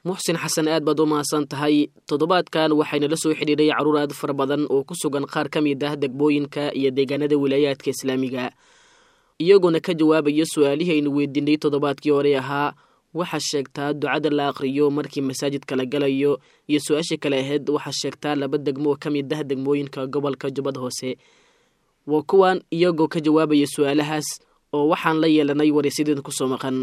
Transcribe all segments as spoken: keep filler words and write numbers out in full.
muxsin xasan aad baad u mahadsan tahay. toddobaadkan waxayna la soo xidhiidhay caruur aad fara badan oo ku sugan qaar ka mid ah degmooyinka iyo deegaanada wilaayaadka islaamiga, iyaguna ka jawaabaya su-aalihii aynu weydiinay toddobaadkii hore ahaa waxaa sheegtaa ducada la aqriyo markii masaajidka la galayo, iyo su-aashii kale ahayd waxaa sheegtaa laba degmo oo ka mid ah degmooyinka gobolka jubbada hoose. waa kuwan iyagoo ka jawaabaya su-aalahaas oo waxaan la yeelanay waraysiyadan kusoo maqan.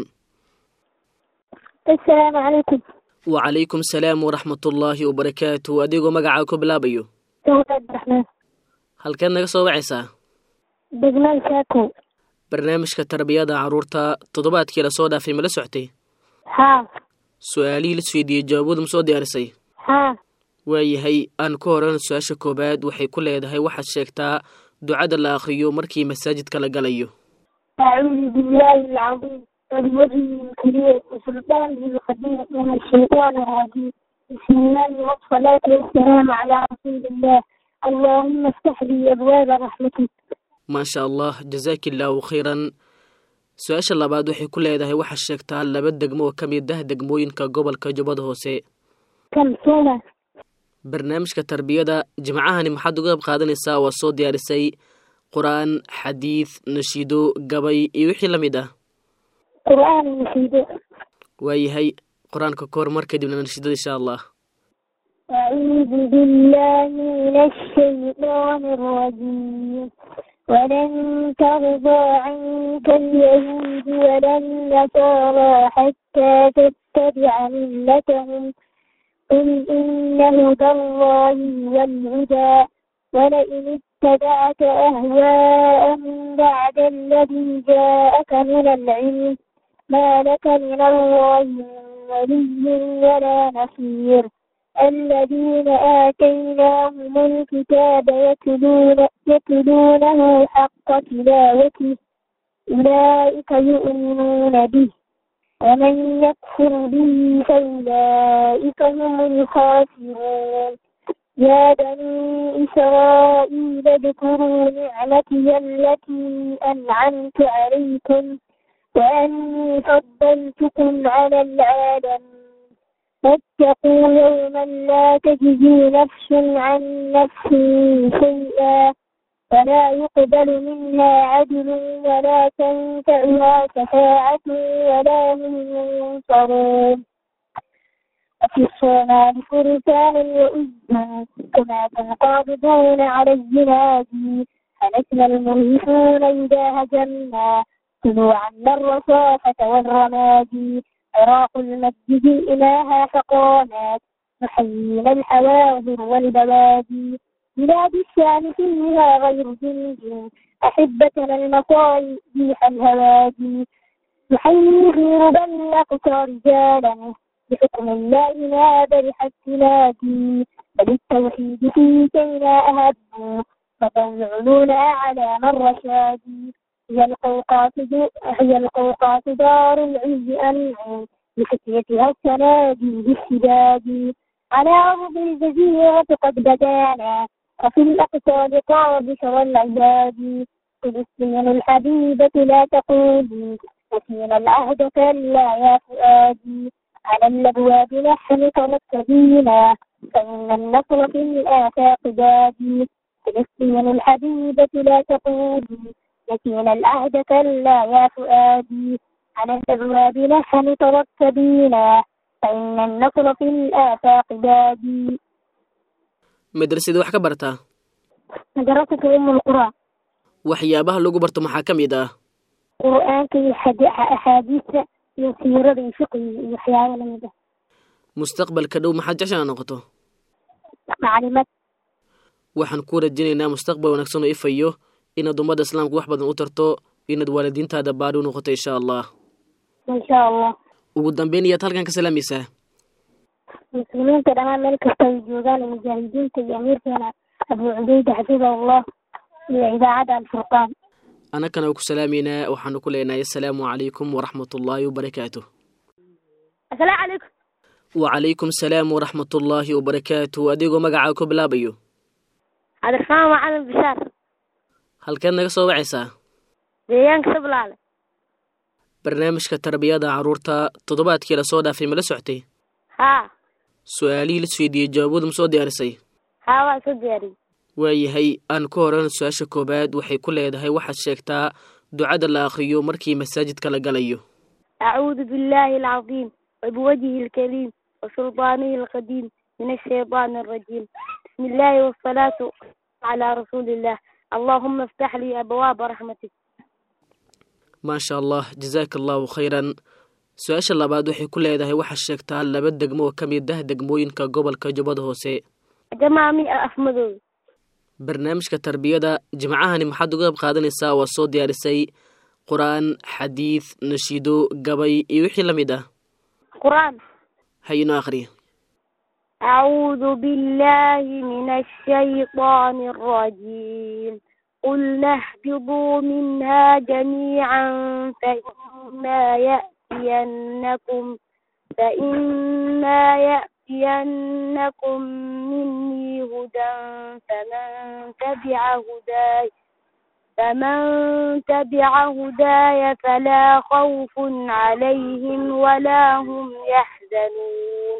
assalaamu calaykum. wacalaykum salaam waraxmatullaahi wabarakaatu. adigoo magacaa ku bilaabayo? abdiraxmaan. halkeed naga soo wacaysaa? degmada saako. barnaamijka tarbiyada caruurta toddobaadkii lasoo dhaafay ma la soctay? haa. su-aalihii la isweydiiyey jawaabooda ma soo diyaarisay? haa. waayahay, aan ku horan su-aasha koobaad waxay ku leedahay waxaad sheegtaa ducada la aqriyo markii masaajidka la galayo. acuudu billaahi alcadiim وبوجهه الكريم وسلطانه القدير من الشيطان الرجيم. بسم الله والصلاة والسلام على رسول الله. اللهم افتح لي أبواب رحمتك. ما شاء الله، جزاك الله خيرا. su-aasha labaad waxay ku leedahay waxaad sheegtaa laba degmo oo ka mid ah degmooyinka gobolka jubbada hoose. kalsoona. barnaamijka tarbiyada jimcahani maxaad uga qayb qaadanaysaa? waa soo diyaarisay qur-aan, xadiid, nashiido, gabay iyo wixii la mid ah. qur'aan nashiido. waayahay, qur-aanka ka hor mar kadibna nashiidada insha allah. أعوذ بالله من الشيطان الرجيم. ولن ترضى عنك اليهود ولا النصارى حتى تتبع ملتهم قل إن هدى الله والهدى ولئن اتبعت أهواءهم بعد الذي جاءك من العلم ما لك من الله من ولي ولا نصير. الذين آتيناهم الكتاب يتلون يتلونه حق تلاوته أولئك يؤمنون به ومن يكفر به فأولئك هم الخاسرون. يا بني إسرائيل اذكروا نعمتي التي أنعمت عليكم وأني فضلتكم على العالمين. واتقوا يوما لا تجزي نفس عن نفس شيئا ولا يقبل منها عدل ولا تنفعها شفاعة ولا هم ينصرون. وفي الصومال فرسان وأذن كما تنقابضون على الزناد فنسل المرهفون إذا هجمنا خذوا عنا الرصافة والرماد. عراق المسجد إلها فقامت نحيينا الحواضر والبوادي. بلاد الشام فيها غير جند أحبتنا المصائب الهوادي. نحيي في ربى الأقصى رجالا بحكم الله ما برحت تنادي. فبالتوحيد في كينا أهبوا فطلعون على من رشادي. هي القوقات هي القوقات دار العز أنعم بفتيتها السنادي بالشداد. على أرض الجزيرة قد بدانا وفي الأقصى لقاء بشر العباد. فلسطين الحبيبة لا تقولي نسينا العهد كلا يا فؤادي. على الأبواب نحن تمكدينا فإن النصر في الآفاق بادي. فلسطين الحبيبة لا تقولي نسينا العهد كلا يا فؤادي. على الأبواب نحن تركبينا فإن النصر في الآفاق بادي. madrasada wax ka bartaa? مدرسة أم القرى. waxyaabaha lagu barto maxaa ka mid ah? qur'aanka iyo axaadiista iyo siirada iyo fiqiga iyo waxyaabo lamid ah. mustaqbalka dhow maxaad jeceshaa noqoto? macalimaad. waxaan ku rajaynaynaa mustaqbal wanaagsan oo ifayo inaad ummada islaamka wax badan u tarto, inaad waalidiintaada baari u noqoto insha allah. insha allah. ugu dambeyn iyaad halkan ka salaamaysaa muslimiinta dhammaan meel kasta ay joogaan, mujaahidiinta iyo amiirkeena abu cubeyda xafidahullah iyo idaacadda alfurqaan. anakana ku salaameynaa, waxaanu ku leenahay assalaamu calaykum waraxmatullaahi wabarakaatuh. assalaamu calaykum. wacalaykum salaam waraxmatullaahi wabarakaatuh. adigoo magacaa ku bilaabayo? cabdiraxmaan macalin bishaar. halkeed naga soo wacaysaa? deegaanka sablaale. barnaamijka tarbiyada caruurta toddobaadkii lasoo dhaafay ma la soctay? ها su-aalihii la isweydiiyey jawaabooda ma soo diyaarisay ها واسدياري waayahay aan ku horeyno su-aasha koobaad waxay ku leedahay waxaad sheegtaa ducada la akhriyo markii masaajidka la galayo أعوذ بالله العظيم وبوجهه الكريم وسلطانه القديم من الشيطان الرجيم بسم الله والصلاة على رسول الله اللهم افتح لي أبواب رحمتك. maasha allah jazaaka allahu khayran su-aasha labaad waxay ku leedahay waxaad sheegtaa laba degmo oo ka mid ah degmooyinka gobolka jubbada hoose جمامي أحمدو barnaamijka tarbiyada jimcahani maxaad uga qayb qaadanaysaa waa soo diyaarisay qur-aan xadiid nashiido gabay iyo wixii la mid ah قرآن. hayno akhriya أعوذ بالله من الشيطان الرجيم قلنا اهبطوا منها جميعا فإما يأتينكم فإما يأتينكم مني هدى فمن تبع هداي فمن تبع هداي فلا خوف عليهم ولا هم يحزنون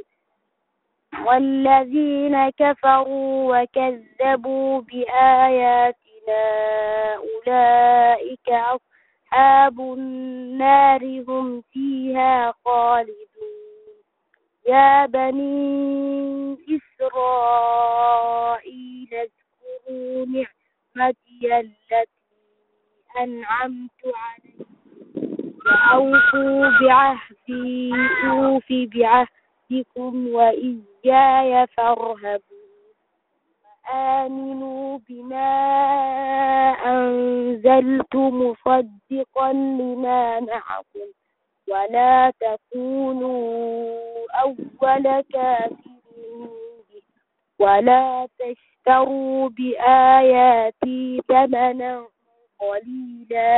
والذين كفروا وكذبوا بآياتنا أولئك أصحاب النار هم فيها خالدون يا بني إسرائيل اذكروا نعمتي التي أنعمت عليكم وأوفوا بعهدي أوف بعهدكم وإياي فارهبون آمنوا بما أنزلت مصدقا لما معكم ولا تكونوا أول كافر به ولا تشتروا بآياتي ثمنا قليلا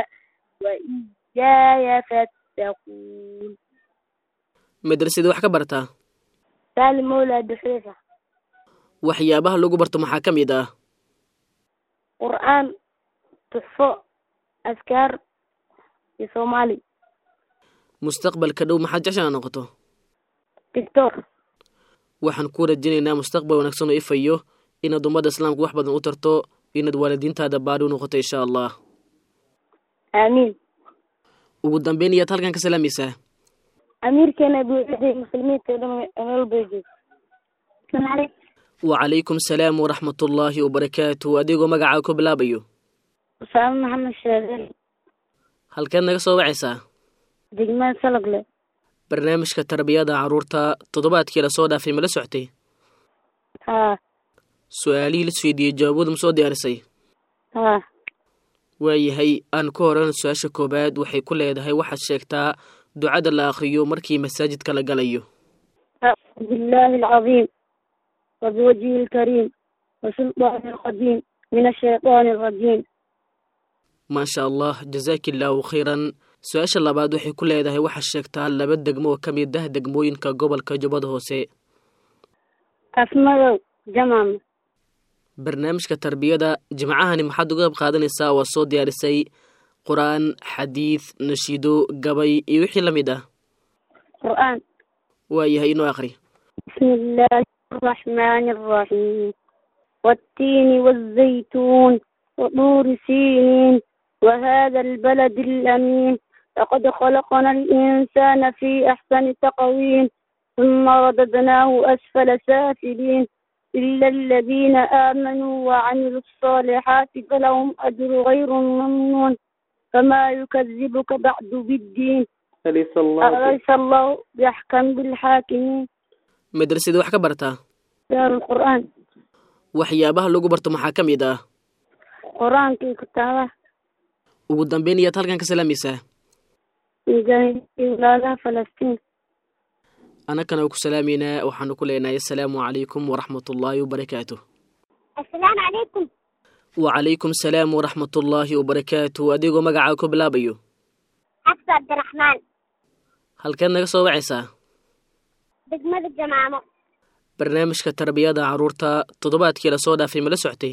وإياي فاتقون. madrasada wax ka bartaa سالم مولى دحيفة. waxyaabaha lagu barto maxaa ka mid ah قرآن تحفة أذكار في صومالي. mustaqbalka dhow maxaad jeceshaa noqoto دكتور. waxaan ku rajaynaynaa mustaqbal wanaagsan oo ifayo inaad ummadda islaamka wax badan u tarto inaad waalidiintaada baari u noqoto insha allah آمين. ugu dambeyn iyaad halkan ka salaamaysaa أمير كان بيعدي المسلمين تقدم أمير بيجي. السلام عليكم. وعليكم السلام ورحمة الله وبركاته adigoo magacaa ku bilaabayo سلام محمد الشاذلي. halkeed naga soo wacaysaa دجمان سلقلة. barnaamijka tarbiyada carruurta toddobaadkii la soo dhaafay ma la socotay ها su-aalihii la isweydiiyey jawaabooda ma soo diyaarisay ها waayahay aan ku horeyno su-aasha koobaad waxay ku leedahay waxaad sheegtaa ducada la akhriyo markii masaajidka la galayo أعوذ بالله العظيم وبوجهه الكريم وسلطانه القديم من الشيطان الرجيم. maasha allah jazaaki illaahu khayran su-aasha labaad waxay ku leedahay waxaad sheegtaa laba degmo oo ka mid ah degmooyinka gobolka jubbada hoose أسماء جمام. barnaamijka tarbiyada jimcahani maxaad uga qayb qaadanaysaa waa soo diyaarisay qur-aan xadiid nashiido gabay iyo wixii la mid ah قرآن. waayahay inoo akhri بسم الله الرحمن الرحيم والتين والزيتون وطور سينين وهذا البلد الأمين لقد خلقنا الإنسان في أحسن تقويم ثم رددناه أسفل سافلين إلا الذين آمنوا وعملوا الصالحات فلهم أجر غير ممنون فما يكذبك بعد بالدين أليس الله أليس الله يحكم بالحاكمين. madrasada wax ka bartaa دار القرآن. waxyaabaha lagu barto maxaa ka mid ah قرآن كي كتابة ugu dambeyn iyaad halkan ka salaamaysaa مجاهدين ولاده فلسطين. annagana waa ku salaamaynaa waxaanu ku leenahay assalaamu calaykum waraxmatullaahi wabarakaatuh السلام عليكم. وعليكم السلام ورحمة الله وبركاته adigoo magacaa ku bilaabayo حفصة عبد الرحمن. halkeed naga soo wacaysaa دجمة الجمامة. barnaamijka tarbiyada carruurta toddobaadkii la soo dhaafay ma la socotay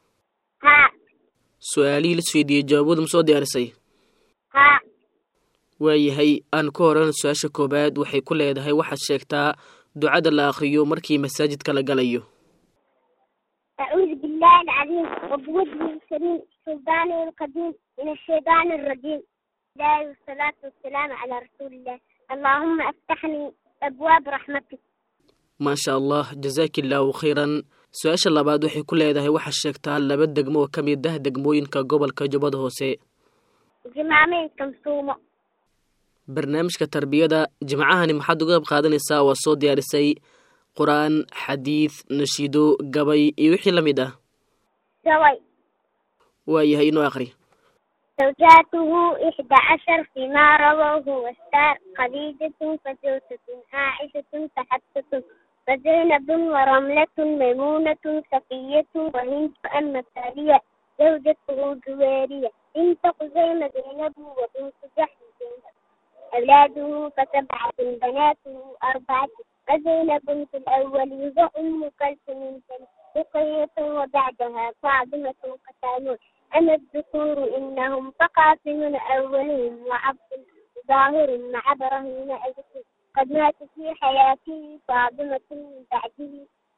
ها su-aalihii la isweydiiyey jawaabooda ma soo diyaarisay ها waayahay aan ku horan su-aasha koobaad waxay ku leedahay waxaad sheegtaa ducada la akhriyo markii masaajidka la galayo. أعوذ بالله العظيم وبوجهه الكريم سلطانه القديم من الشيطان الرجيم. الله والصلاة والسلام على رسول الله. اللهم افتحني أبواب رحمتك. ما شاء الله جزاك الله خيرا. su-aasha labaad waxay ku leedahay waxaad sheegtaa laba degmo oo ka mid ah degmooyinka gobolka Jubbada Hoose. جمامين كمسومة. barnaamijka tarbiyada jimcahani maxaad uga qayb qaadanaysaa? waa soo diyaarisay quraan, xadiis, nashiido, gabay iyo wixii la mid ah. سوي. waayahay inoo akhri. زوجاته إحدى عشر فيما رواه والسار خديجة فزوجة عائشة فحفصة فزينب ورملة ميمونة صفية وهند أم سارية زوجته جويرية بنت خزيمة زينب وبنت جحش زينب أولاده فسبعة بناته أربعة فزينب في الأول وأم كلثوم رقية وبعدها فاطمة قتالون أما الذكور إنهم فقاسم أولهم وعبد ظاهر مع إبراهيم أجل قد مات في حياته فاطمة من بعده.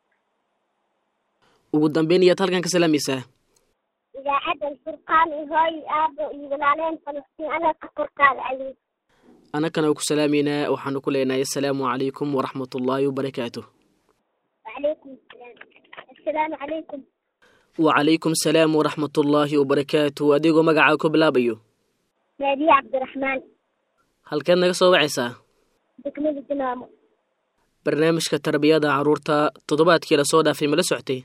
ugu dambeyn iyaad halkan ka salaamaysaa. إذاعة الفرقان هاي أبو يقولون فلسطين أنا كفرقان علي. anakana ku salaameynaa waxaanu ku leenahay assalaamu calaykum waraxmatullaahi wabarakaatuh. وعليكم السلام. السلام عليكم. وعليكم السلام ورحمة الله وبركاته. adigoo magacaaga ku bilaabayo. نادي عبد الرحمن. halkeed naga soo wacaysaa? دكمل الدمام. barnaamijka tarbiyada caruurta toddobaadkii la soo dhaafay ma la socotay?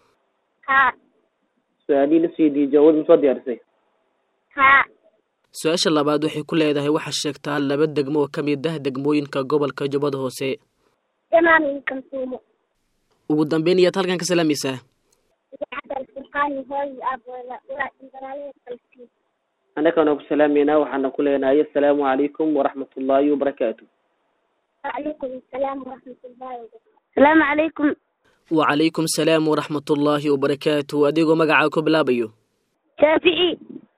ها. su-aalihii la sii diijaawad ma soo diyaarisay? ها. su-aasha labaad waxay ku leedahay waxaad sheegtaa laba degmo oo ka mid ah degmooyinka gobolka Jubbada Hoose. جمامين كمسومة. ugu dambeyn iyaad halkan ka salaamaysaa. إذاعة الفرقان هاي أبو يقولون فلسطين. annagana ku salaameynaa waxaana ku leenahay assalaamu calaykum waraxmatullaahi wabarakaatu. وعليكم السلام ورحمة الله وبركاته. السلام عليكم. وعليكم السلام ورحمة الله وبركاته. adigoo magacaaga ku bilaabayo. شافعي.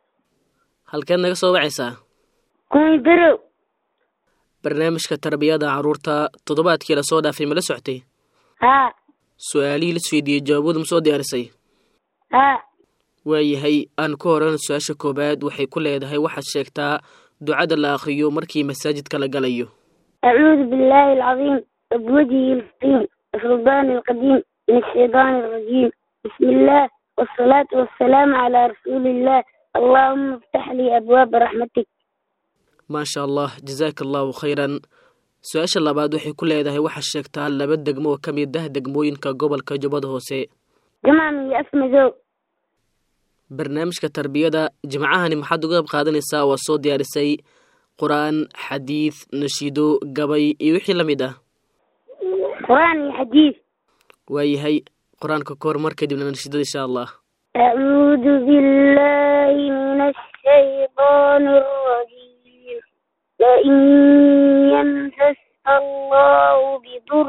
halkeed naga soo wacaysaa? كوي برو. barnaamijka tarbiyada caruurta toddobaadkii la soo dhaafay ma la socotay? ها. su-aalihii la isweydiiyey jawaabooda ma soo diyaarisay? ها. waayahay aan ku horan su-aasha koobaad waxay ku leedahay waxaad sheegtaa ducada la akhriyo markii masaajidka la galayo. أعوذ بالله العظيم وبوجهه الكريم سلطان القديم من الشيطان الرجيم. بسم الله والصلاة والسلام على رسول الله. اللهم افتح لي أبواب رحمتك. ما sha allah jazaaka allahu khayran. su-aasha labaad waxay ku leedahay waxaad sheegtaa laba degmo oo ka mid ah degmooyinka gobolka Jubbada Hoose. جمامي اسم زو. barnaamijka tarbiyada jimcahani maxaad uga qayb qaadanaysaa? waa soo diyaarisay quraan, xadiis, nashiido, gabay iyo wixii la mid ah. قرآن حديث. waayahay quraanka ka hor mar kadibna nashiidada insha allah. أعوذ بالله من الشيطان الرجيم. وإن يمسسك الله بضر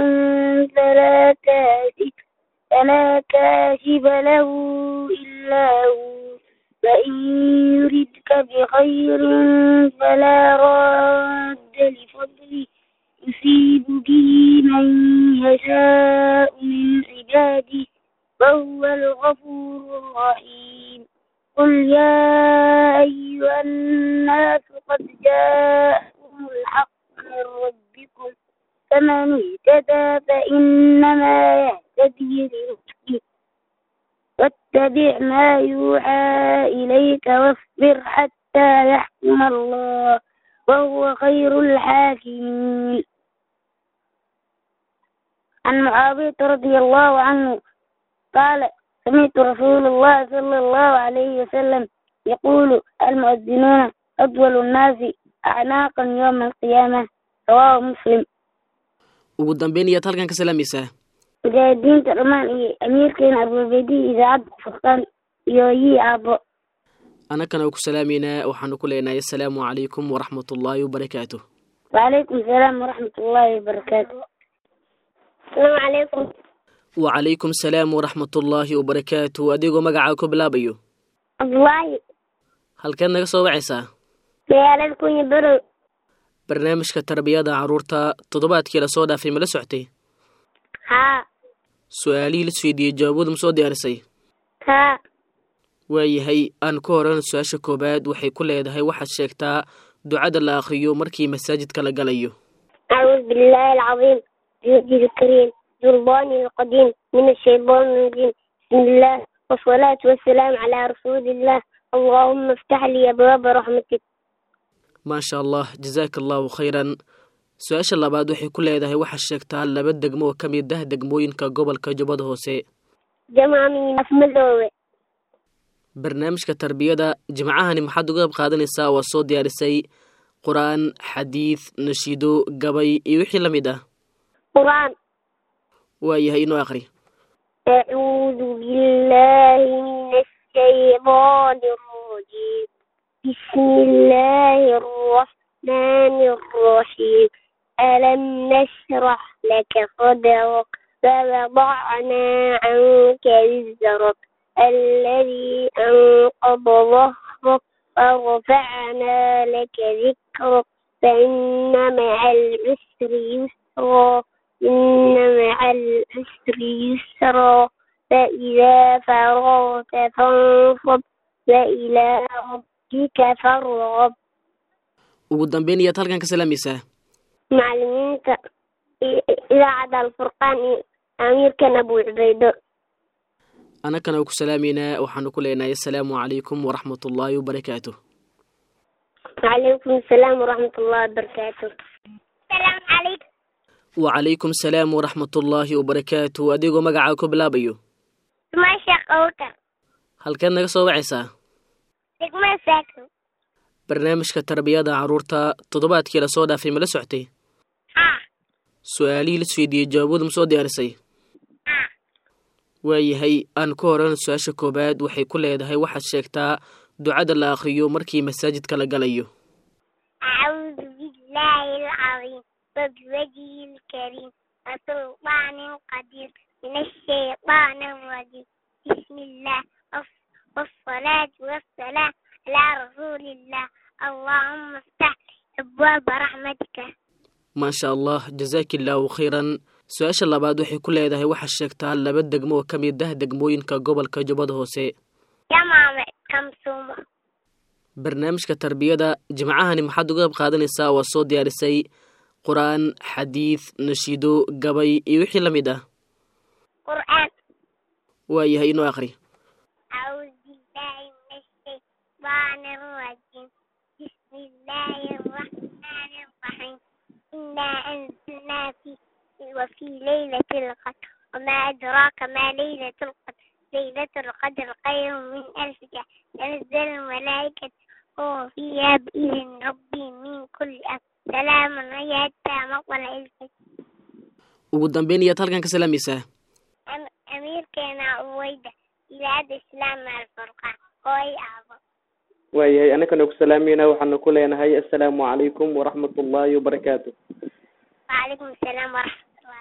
فلا كاشف فلا كاشف له إلا هو وإن يردك بخير فلا راد لفضله يصيب به من يشاء من عباده وهو الغفور الرحيم. قل يا أيها الناس قد جاءكم الحق من ربكم فمن اهتدى فإنما يهتدي لنفسه واتبع ما يوحى إليك واصبر حتى يحكم الله وهو خير الحاكمين. عن معاوية رضي الله عنه قال سمعت رسول الله صلى الله عليه وسلم يقول المؤذنون أطول الناس أعناقا يوم القيامة. رواه مسلم. ugu dambeyn iyaad halkan ka salaamaysaa. mujaahidiinta dhammaan iyo amiirkeena abuubeydihi idaacadda furqaan iyo yii aabbo. anakana ku salaameynaa waxaanu ku leenahay assalaamu calaykum waraxmatullaahi wabarakaatuh. وعليكم السلام ورحمة الله وبركاته. السلام عليكم. وعليكم السلام ورحمة الله وبركاته. adigoo magacaaga ku bilaabayo. عبد الله. halkeed naga soo wacaysaa? magaalada Kunya Barow. barnaamijka tarbiyada carruurta toddobaadkii la soo dhaafay ma la socotay haa su-aalihii la isweydiiyey jawaabooda ma soo diyaarisay haa waayahay aan ku horan su-aasha koobaad waxay ku leedahay waxaad sheegtaa ducada la akhriyo markii masaajidka la galayo أعوذ بالله العظيم بوجهه الكريم سلطانه القديم من الشيطان الرجيم بسم الله والصلاة والسلام على رسول الله اللهم افتح لي أبواب رحمتك. maasha allah jazaaka allahu khayran su-aasha labaad waxay ku leedahay waxaad sheegtaa laba degmo oo ka mid ah degmooyinka gobolka jubbada hoose جمع من أفمدوه. barnaamijka tarbiyada jimcahani maxaad uga qayb qaadanaysaa waa soo diyaarisay qur-aan xadiid nashiido gabay iyo wixii la mid ah قرآن. waayahay inoo akhri أعوذ بالله من الشيطان الرجيم بسم الله الرحمن الرحيم ألم نشرح لك صدرك فوضعنا عنك وزرك الذي أنقض ظهرك ورفعنا لك ذكرك فإن مع العسر يسرا إن مع العسر يسرا فإذا فرغت فانصب وإلى ربك فارغب. ugu dambeyn iyaad halkan ka salaamaysaa معلمينك إذاعة الفرقان أمير كان أبو عبيدة. annakana ku salaamaynaa waxaanu ku leenahay assalaamu calaykum waraxmatullaahi wabarakaatuh وعليكم السلام ورحمة الله وبركاته. السلام عليكم. wacalaykum salaam waraxmatullaahi wabarakaatuh adigoo magacaa ku bilaabayo ما شقوك halkeed naga soo wacaysaa ما ساكن. barnaamijka tarbiyada carruurta toddobaadkii la soo dhaafay ma la socotay ها su-aalihii la isweydiiyey jawaabooda ma soo diyaarisay ها waayahay aan ku horan su-aasha koobaad waxay ku leedahay waxaad sheegtaa ducada la akhriyo markii masaajidka la galayo أعوذ بالله العظيم وبوجهه الكريم وسلطان قدير من الشيطان الرجيم بسم الله والص- والصلاة والسلام على رسول الله اللهم افتح أبواب رحمتك. maasha allah jazaaki illaahu khayran su-aasha labaad waxay ku leedahay waxaad sheegtaa laba degmo oo ka mid ah degmooyinka gobolka jubbada hoose يا ماما كم سومة. barnaamijka tarbiyada jimcahani maxaad uga qayb qaadanaysaa waa soo diyaarisay qur-aan xadiid nashiido gabay iyo wixii la mid ah قرآن. waayahay inoo akhri أعوذ بالله من الشيطان الرجيم بسم الله الرحمن الرحيم إنا أنزلنا في وفي ليلة القدر وما أدراك ما ليلة القدر ليلة القدر خير من ألف شهر تنزل الملائكة وهو فيها بإذن ربي من كل أمر سلام هي حتى مطلع الفجر. ugu dambeyn iyaad halkan ka salaamaysaa أم- أمير كان عويدة بلاد الإسلام مع الفرقان قوي أعظم. waayahay annakana ku salaamayna waxaanu ku leenahay assalaamu calaykum waraxmatullaahi wabarakaatuh وعليكم السلام ورحمة الله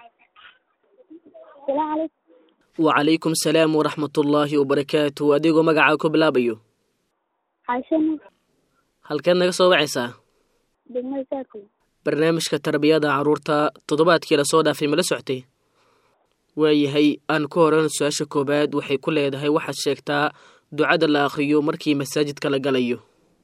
وبركاته. السلام عليكم. wacalaykum salaam waraxmatullaahi wabarakaatuh adigoo magacaa ku bilaabayo عشان halkeed naga soo wacaysaa بالمساكن. barnaamijka tarbiyada carruurta toddobaadkii la soo dhaafay ma la socotay waayahay aan ku horan su-aasha koobaad waxay ku leedahay waxaad sheegtaa ducada la akhriyo markii masaajidka la galayo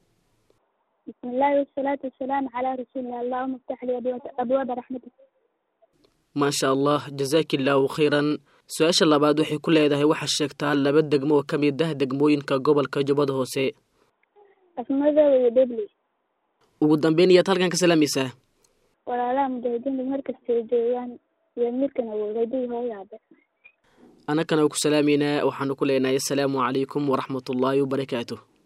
بسم الله والصلاة والسلام على رسول الله اللهم افتح لي أبواب- أبواب رحمتك. maasha allah jazaaki illaahu khayran su-aasha labaad waxay ku leedahay waxaad sheegtaa laba degmo oo ka mid ah degmooyinka gobolka jubbada hoose أسمده ويدبلي ugu dambeyn iyaad halkan ka salaamaysaa ولا لا مجاهدين بمركز تيجيان يملكنا وغيبي هو يعبر. annakana ku salaamaynaa waxaanu ku leenahay assalaamu calaykum waraxmatullaahi wabarakaatuh